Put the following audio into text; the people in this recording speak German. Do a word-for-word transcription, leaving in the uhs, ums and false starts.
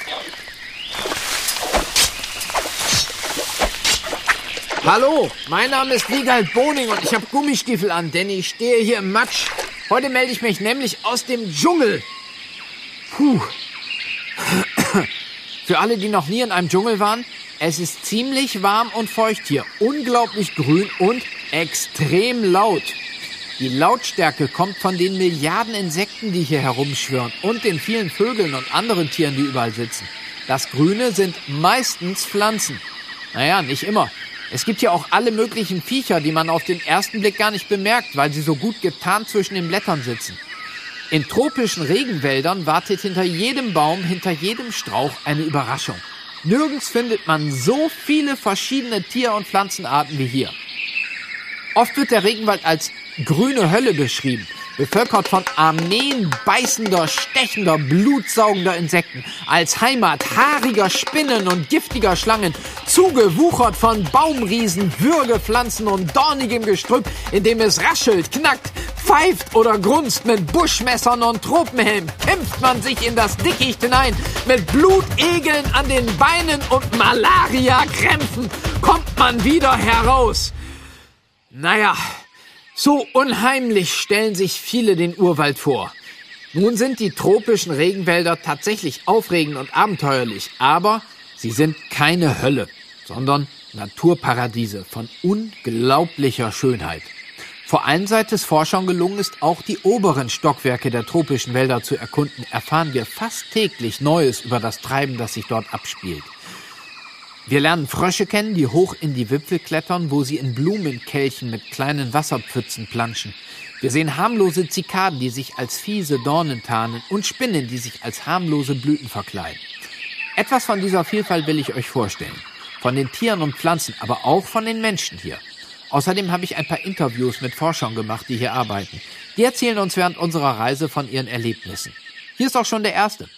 Hallo, mein Name ist Wiegald Boning und ich habe Gummistiefel an, denn ich stehe hier im Matsch. Heute melde ich mich nämlich aus dem Dschungel. Puh. Für alle, die noch nie in einem Dschungel waren, es ist ziemlich warm und feucht hier, unglaublich grün und extrem laut. Die Lautstärke kommt von den Milliarden Insekten, die hier herumschwirren und den vielen Vögeln und anderen Tieren, die überall sitzen. Das Grüne sind meistens Pflanzen. Naja, nicht immer. Es gibt hier auch alle möglichen Viecher, die man auf den ersten Blick gar nicht bemerkt, weil sie so gut getarnt zwischen den Blättern sitzen. In tropischen Regenwäldern wartet hinter jedem Baum, hinter jedem Strauch eine Überraschung. Nirgends findet man so viele verschiedene Tier- und Pflanzenarten wie hier. Oft wird der Regenwald als grüne Hölle beschrieben, bevölkert von Armeen beißender, stechender, blutsaugender Insekten, als Heimat haariger Spinnen und giftiger Schlangen, zugewuchert von Baumriesen, Würgepflanzen und dornigem Gestrüpp, in dem es raschelt, knackt, pfeift oder grunzt. Mit Buschmessern und Tropenhelm kämpft man sich in das Dickicht hinein. Mit Blutegeln an den Beinen und Malaria-Krämpfen kommt man wieder heraus. Naja, so unheimlich stellen sich viele den Urwald vor. Nun sind die tropischen Regenwälder tatsächlich aufregend und abenteuerlich, aber sie sind keine Hölle, sondern Naturparadiese von unglaublicher Schönheit. Vor allem seit es Forschern gelungen ist, auch die oberen Stockwerke der tropischen Wälder zu erkunden, erfahren wir fast täglich Neues über das Treiben, das sich dort abspielt. Wir lernen Frösche kennen, die hoch in die Wipfel klettern, wo sie in Blumenkelchen mit kleinen Wasserpfützen planschen. Wir sehen harmlose Zikaden, die sich als fiese Dornen tarnen, und Spinnen, die sich als harmlose Blüten verkleiden. Etwas von dieser Vielfalt will ich euch vorstellen. Von den Tieren und Pflanzen, aber auch von den Menschen hier. Außerdem habe ich ein paar Interviews mit Forschern gemacht, die hier arbeiten. Die erzählen uns während unserer Reise von ihren Erlebnissen. Hier ist auch schon der erste.